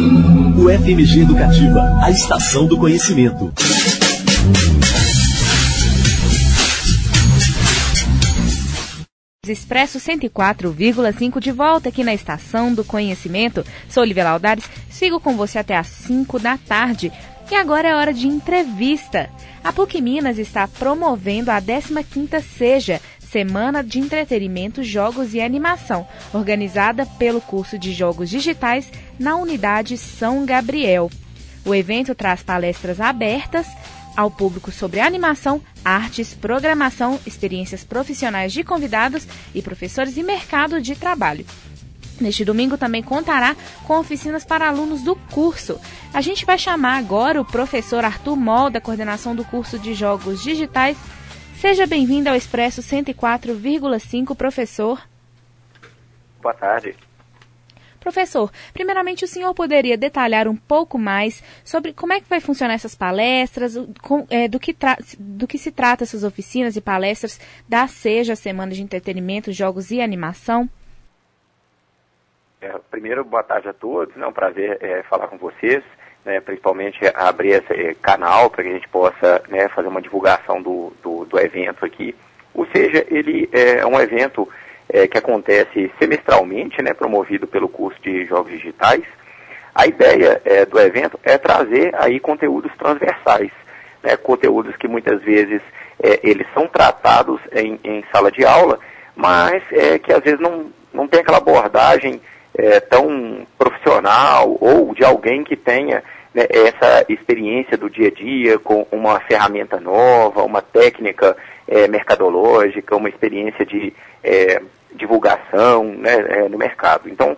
O FMG Educativa, a estação do conhecimento. Expresso 104,5 de volta aqui na Estação do Conhecimento. Sou Olivia Laudares, sigo com você até às 5 da tarde. E agora é hora de entrevista. A PUC Minas está promovendo a 15ª SEJA, Semana de Entretenimento, Jogos e Animação, organizada pelo curso de Jogos Digitais na Unidade São Gabriel. O evento traz palestras abertas ao público sobre animação, artes, programação, experiências profissionais de convidados e professores e mercado de trabalho. Neste domingo também contará com oficinas para alunos do curso. A gente vai chamar agora o professor Arthur Moll, da coordenação do curso de Jogos Digitais. Seja bem-vindo ao Expresso 104,5, professor. Boa tarde. Professor, primeiramente o senhor poderia detalhar um pouco mais sobre como é que vai funcionar essas palestras, do que se trata essas oficinas e palestras da SEJA, Semana de Entretenimento, Jogos e Animação? Primeiro, boa tarde a todos, é um prazer falar com vocês, principalmente abrir esse canal para que a gente possa fazer uma divulgação do evento aqui. Ou seja, ele é um evento que acontece semestralmente, promovido pelo curso de Jogos Digitais. A ideia do evento é trazer aí conteúdos transversais, conteúdos que muitas vezes eles são tratados em sala de aula, mas que às vezes não tem aquela abordagem tão profissional ou de alguém que tenha essa experiência do dia a dia com uma ferramenta nova, uma técnica mercadológica, uma experiência de divulgação no mercado. Então,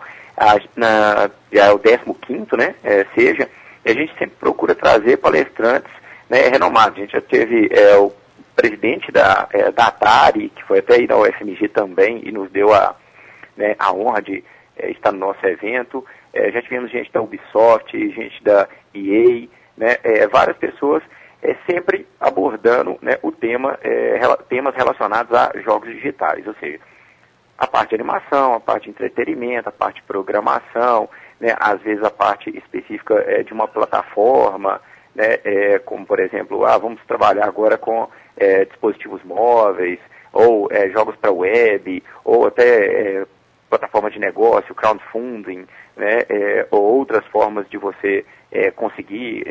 já é o 15º, SEJA, e a gente sempre procura trazer palestrantes renomados. A gente já teve o presidente da Atari, que foi até aí na UFMG também, e nos deu a honra de estar no nosso evento. Já tivemos gente da Ubisoft, gente da EA, várias pessoas sempre abordando o temas relacionados a jogos digitais, ou seja, a parte de animação, a parte de entretenimento, a parte de programação, às vezes a parte específica de uma plataforma, como por exemplo, vamos trabalhar agora com dispositivos móveis, ou jogos para web, ou até plataforma de negócio, crowdfunding, ou outras formas de você conseguir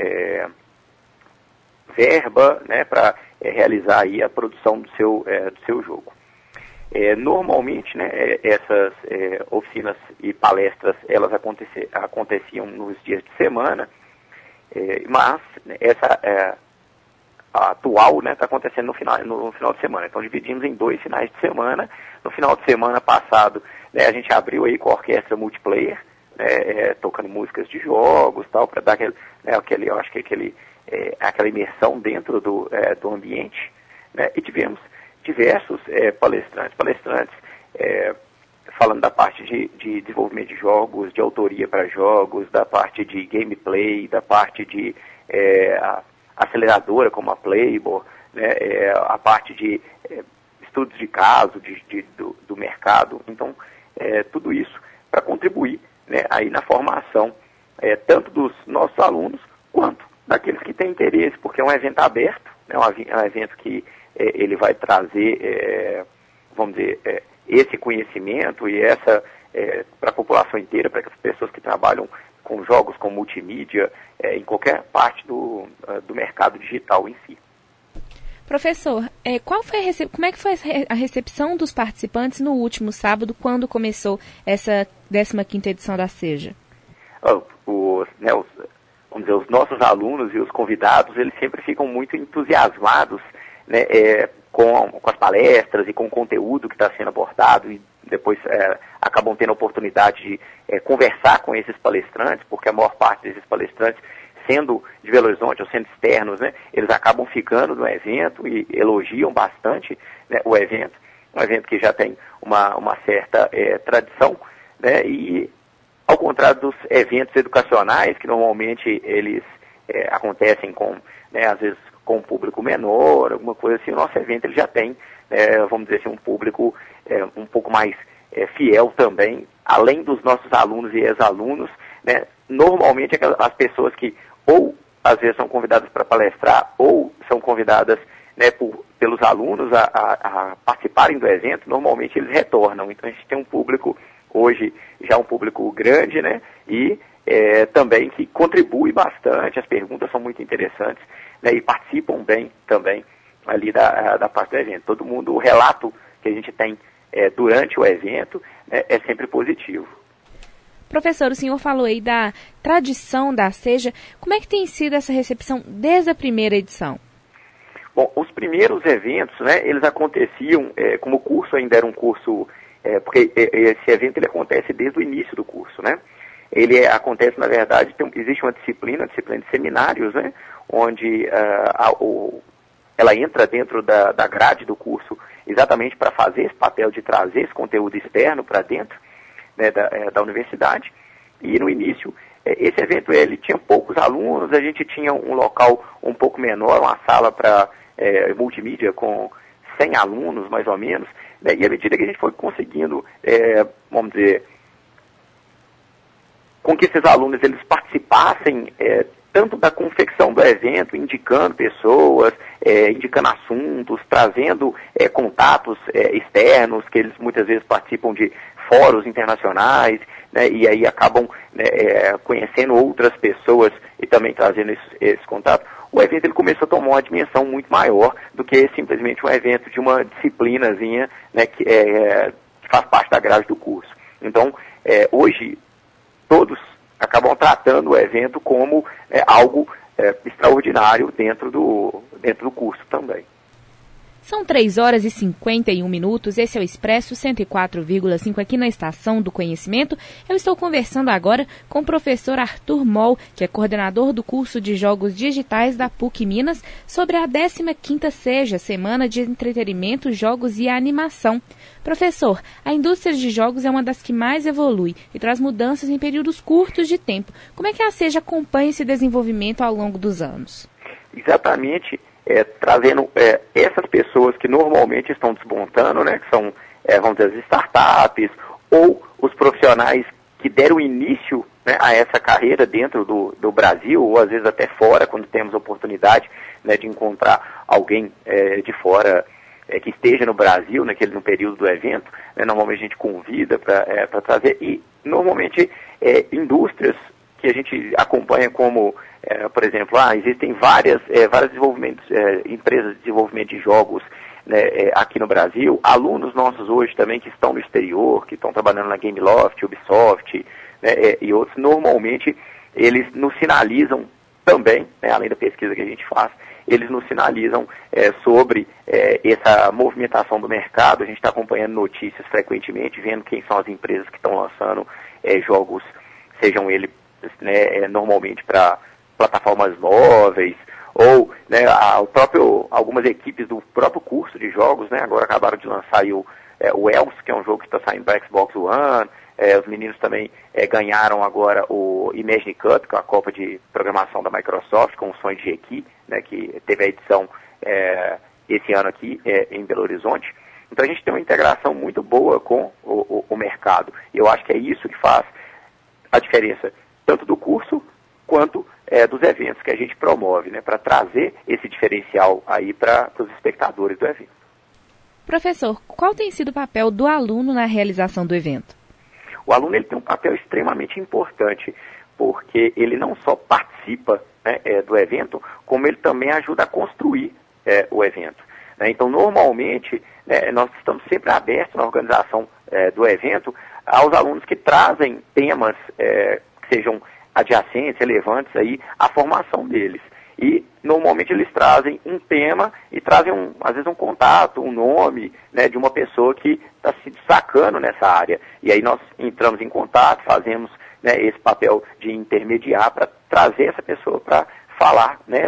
verba para realizar aí a produção do seu jogo. Normalmente, essas oficinas e palestras, elas aconteciam nos dias de semana, mas essa a atual está acontecendo no final de semana. Então dividimos em 2 finais de semana. No final de semana passado, a gente abriu aí com a orquestra multiplayer, tocando músicas de jogos, tal, para dar aquela imersão dentro do ambiente, e tivemos diversos palestrantes falando da parte de desenvolvimento de jogos, de autoria para jogos, da parte de gameplay, da parte de aceleradora como a Playboy, a parte de estudos de caso do mercado. Então, tudo isso para contribuir aí na formação tanto dos nossos alunos quanto daqueles que têm interesse, porque é um evento aberto, um evento que ele vai trazer, vamos dizer, esse conhecimento e essa para a população inteira, para as pessoas que trabalham com jogos, com multimídia, em qualquer parte do mercado digital em si. Professor, como é que foi a recepção dos participantes no último sábado, quando começou essa 15ª edição da SEJA? Vamos dizer, os nossos alunos e os convidados, eles sempre ficam muito entusiasmados com as palestras e com o conteúdo que está sendo abordado, e depois acabam tendo a oportunidade de conversar com esses palestrantes, porque a maior parte desses palestrantes, sendo de Belo Horizonte ou sendo externos, eles acabam ficando no evento e elogiam bastante o evento. Um evento que já tem uma certa tradição, e ao contrário dos eventos educacionais, que normalmente eles acontecem com, às vezes, com um público menor, alguma coisa assim, o nosso evento ele já tem, vamos dizer assim, um público um pouco mais fiel também, além dos nossos alunos e ex-alunos, normalmente as pessoas que ou às vezes são convidadas para palestrar ou são convidadas, né, pelos alunos a participarem do evento, normalmente eles retornam. Então a gente tem um público hoje, já um público grande, né, e também que contribui bastante, as perguntas são muito interessantes, né, e participam bem também ali da parte do evento. Todo mundo, o relato que a gente tem durante o evento, né, é sempre positivo. Professor, o senhor falou aí da tradição da SEJA. Como é que tem sido essa recepção desde a primeira edição? Bom, os primeiros eventos, né, eles aconteciam, como o curso ainda era um curso, porque esse evento ele acontece desde o início do curso, né? Ele acontece, na verdade, existe uma disciplina de seminários, né, onde ela entra dentro da grade do curso exatamente para fazer esse papel de trazer esse conteúdo externo para dentro, né, da universidade. E no início, esse evento ele tinha poucos alunos, a gente tinha um local um pouco menor, uma sala para multimídia com 100 alunos, mais ou menos, né, e à medida que a gente foi conseguindo, vamos dizer, com que esses alunos eles participassem tanto da confecção do evento, indicando pessoas, indicando assuntos, trazendo contatos externos, que eles muitas vezes participam de fóruns internacionais, né, e aí acabam, né, conhecendo outras pessoas e também trazendo esse contato. O evento ele começou a tomar uma dimensão muito maior do que simplesmente um evento de uma disciplinazinha, né, que faz parte da grade do curso. Então, hoje, todos acabam tratando o evento como algo extraordinário dentro do curso também. São 3h51. Esse é o Expresso 104,5 aqui na Estação do Conhecimento. Eu estou conversando agora com o professor Arthur Moll, que é coordenador do curso de Jogos Digitais da PUC Minas, sobre a 15ª SEJA, Semana de Entretenimento, Jogos e Animação. Professor, a indústria de jogos é uma das que mais evolui e traz mudanças em períodos curtos de tempo. Como é que a SEJA acompanha esse desenvolvimento ao longo dos anos? Exatamente. Trazendo essas pessoas que normalmente estão despontando, né, que são, vamos dizer, as startups, ou os profissionais que deram início, né, a essa carreira dentro do Brasil, ou às vezes até fora, quando temos oportunidade, né, de encontrar alguém de fora que esteja no Brasil no período do evento, né, normalmente a gente convida para trazer, e normalmente indústrias que a gente acompanha como, por exemplo, existem várias empresas de desenvolvimento de jogos, né, aqui no Brasil, alunos nossos hoje também que estão no exterior, que estão trabalhando na Gameloft, Ubisoft, né, e outros, normalmente eles nos sinalizam também, né, além da pesquisa que a gente faz, eles nos sinalizam sobre essa movimentação do mercado. A gente está acompanhando notícias frequentemente, vendo quem são as empresas que estão lançando jogos, sejam eles, né, normalmente para plataformas móveis, ou, né, algumas equipes do próprio curso de jogos, né, agora acabaram de lançar aí o Elves, que é um jogo que está saindo para Xbox One. Os meninos também ganharam agora o Imagine Cup, que é a Copa de Programação da Microsoft, com o Sonho de Jequi, né, que teve a edição esse ano aqui em Belo Horizonte. Então a gente tem uma integração muito boa com o mercado. E eu acho que é isso que faz a diferença, tanto do curso quanto dos eventos que a gente promove, né, para trazer esse diferencial aí para os espectadores do evento. Professor, qual tem sido o papel do aluno na realização do evento? O aluno ele tem um papel extremamente importante, porque ele não só participa, né, do evento, como ele também ajuda a construir o evento. Né? Então, normalmente, nós estamos sempre abertos na organização do evento aos alunos que trazem temas que sejam adjacentes, relevantes aí à formação deles. E, normalmente, eles trazem um tema e trazem, às vezes, um contato, um nome, né, de uma pessoa que está se destacando nessa área. E aí nós entramos em contato, fazemos, né, esse papel de intermediar para trazer essa pessoa para falar, né,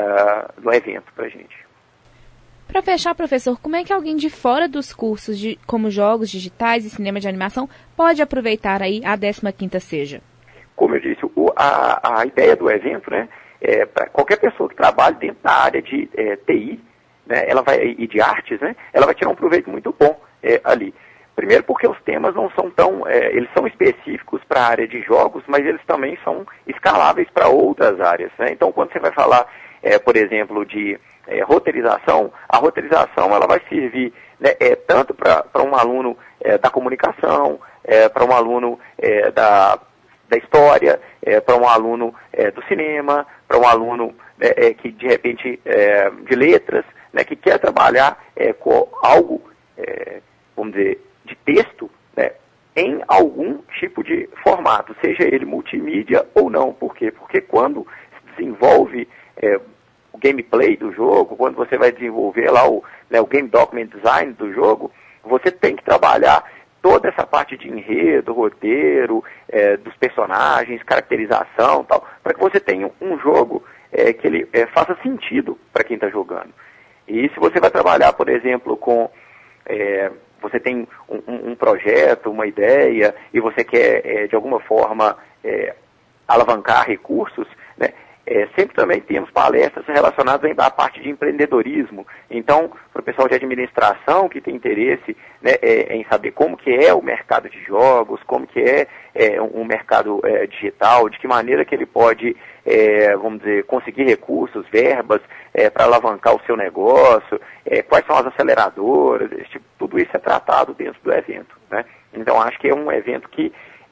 no evento para a gente. Para fechar, professor, como é que alguém de fora dos cursos como jogos digitais e cinema de animação pode aproveitar aí a 15ª SEJA? Como eu disse, a ideia do evento, né, para qualquer pessoa que trabalhe dentro da área de TI, né, e de artes, né, ela vai tirar um proveito muito bom ali. Primeiro porque os temas não são tão, eles são específicos para a área de jogos, mas eles também são escaláveis para outras áreas, né? Então, quando você vai falar, por exemplo, de roteirização, a roteirização ela vai servir, né, tanto para um aluno da comunicação, para um aluno da história, para um aluno do cinema, para um aluno que, de repente, de letras, né, que quer trabalhar com algo, vamos dizer, de texto, né, em algum tipo de formato, seja ele multimídia ou não. Por quê? Porque quando se desenvolve o gameplay do jogo, quando você vai desenvolver lá o game document design do jogo, você tem que trabalhar toda essa parte de enredo, roteiro, dos personagens, caracterização, tal, para que você tenha um jogo que ele faça sentido para quem está jogando. E se você vai trabalhar, por exemplo, com você tem um projeto, uma ideia, e você quer, de alguma forma, alavancar recursos, né? Sempre também temos palestras relacionadas à parte de empreendedorismo. Então, para o pessoal de administração que tem interesse, né, em saber como que é o mercado de jogos, como que é um mercado digital, de que maneira que ele pode, vamos dizer, conseguir recursos, verbas, para alavancar o seu negócio, quais são as aceleradoras, tudo isso é tratado dentro do evento, né? Então, acho que é um evento que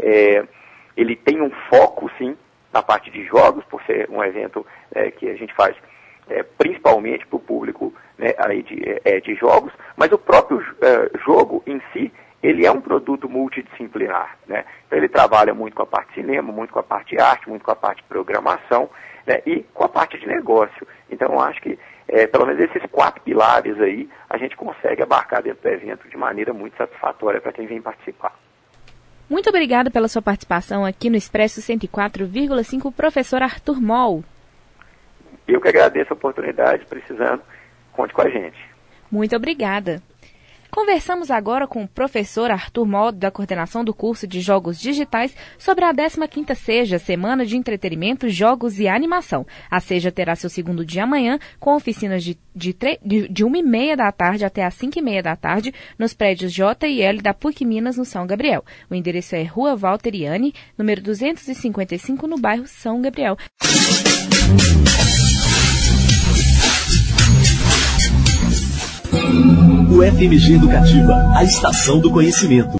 ele tem um foco, sim, na parte de jogos, por ser um evento que a gente faz principalmente para o público, né, aí de jogos, mas o próprio jogo em si, ele é um produto multidisciplinar, né? Então ele trabalha muito com a parte de cinema, muito com a parte de arte, muito com a parte de programação, né, e com a parte de negócio. Então eu acho que pelo menos esses 4 pilares aí a gente consegue abarcar dentro do evento de maneira muito satisfatória para quem vem participar. Muito obrigada pela sua participação aqui no Expresso 104,5, professor Arthur Moll. Eu que agradeço a oportunidade, precisando, conte com a gente. Muito obrigada. Conversamos agora com o professor Arthur Moll, da coordenação do curso de Jogos Digitais, sobre a 15ª Seja, Semana de Entretenimento, Jogos e Animação. A Seja terá seu segundo dia amanhã, com oficinas de 1h30 da tarde até às 5h30 da tarde, nos prédios J e L da PUC Minas, no São Gabriel. O endereço é Rua Valteriani, número 255, no bairro São Gabriel. O FMG Educativa, a estação do conhecimento.